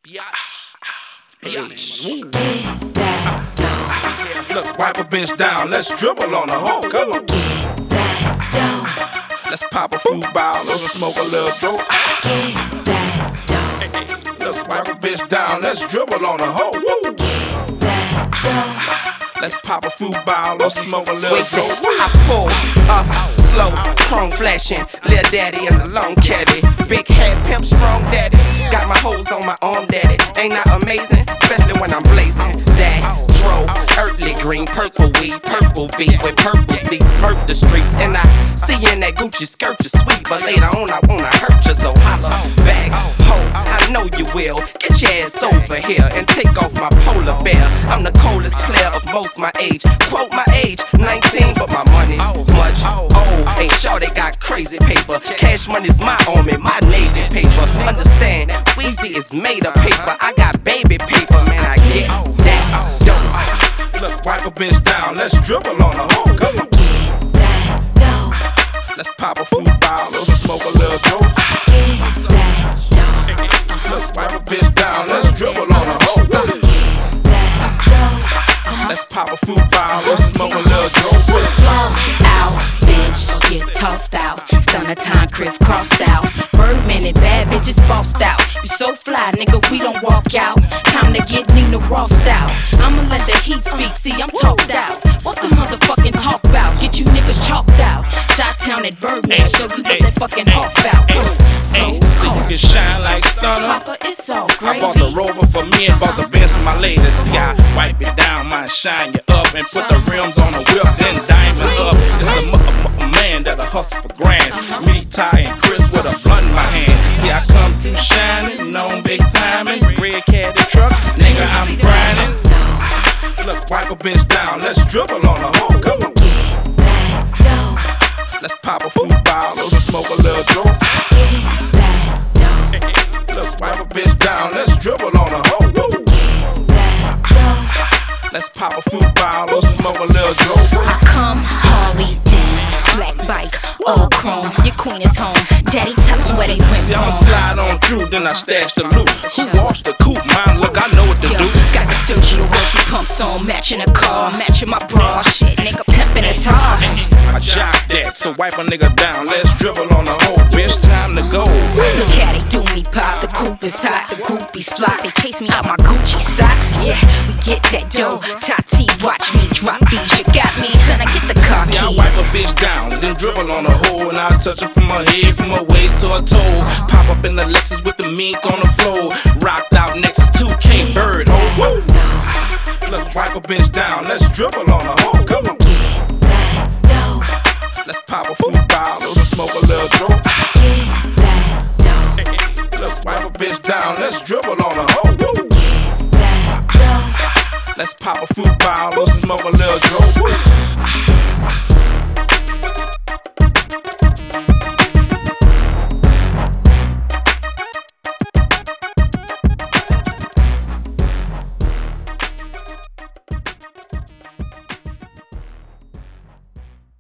Look, wipe a bitch down, let's dribble on the hole. Come on. Let's pop a few bottles and smoke a little dope. Let's wipe a bitch down, let's dribble on the hole. Let's pop a few bottles, smoke a little dope. I pull up slow, chrome flashing, Lil Daddy in the long caddy. Big head, pimp, strong daddy. Got my hoes on my arm, daddy. Ain't that amazing? Especially when I'm blazing. That dro, earthly green, purple weed, purple V with purple seats, murk the streets. And I see you in that Gucci skirt, you're sweet, but later on I wanna hurt you, so holla back, ho. I know you will. Get your ass over here and take off my polar bear. I'm the coldest player of most my age. Quote my age, 19, but my money's much old. Ain't sure they got crazy paper. Cash money's my army, my Navy paper. Understand, Weezy is made of paper. I got baby paper, man, I get that dope. Look, wipe a bitch down, let's dribble on the hole. Come on. Let's pop a few bottles and smoke a little dope. Let's wipe a bitch down, let's dribble on the hole. Let's pop a few bottles and smoke a little dope. Flossed out, bitch, get tossed out. Stunner time, crisscrossed out. Birdman and bad bitches bossed out. You so fly, nigga, we don't walk out. Time to get Nina Rossed out. I'ma let the heat speak, see, I'm talked out. What's the motherfucking talk about? Get you niggas chalked out. Shot-town at Birdman, show you what that fucking hawk out. So you can shine like Stunner. Papa, it's all I gravy. bought the Rover for me and bought the Benz for my lady. See, I wipe it down, mine shine you up, and put the rims on the whip, then diamond up. It's the man that'll hustle for grands. Me, Ty, and Chris with a blunt in my hand. See, I come through shining, known big timing. Red caddy truck, nigga, I'm grinding. Look, wipe a bitch down, let's dribble on the hole. Come on. Let's pop a few bottles and smoke a little dope. Let's wipe a bitch down, let's dribble on the hole. Let's pop a few bottles and smoke a little dope. I come Harley down, black bike, all chrome. Your queen is home. Daddy, tell them where they went See, I'ma wrong. slide on through, then I stash the loot. Who washed the coupe? Mine, look, I know what to do. Got the Sergio Wilson pumps on, matching the car, matching my bra. Shit, nigga, pimpin' is hard. I jock that, so wipe a nigga down. Let's dribble on the hole, bitch, time to go. Look at it, do me pop. The coupe is hot, the groupies fly. They chase me out my Gucci socks. Yeah, we get that dough. Tati, watch me drop these. You got me, son, I get the car See, I keys. wipe a bitch down, then dribble on the hole, and I touch her from her head, from her waist to her toe. Pop up in the Lexus with the mink on the floor. Rocked out next to 2K Bird, oh woo. Let's wipe a bitch down, let's dribble on the hole, come on. Let's pop a few bottles and smoke a little dope. Let's wipe a bitch down, let's dribble on the hole. Let's pop a few bottles and smoke a little dope.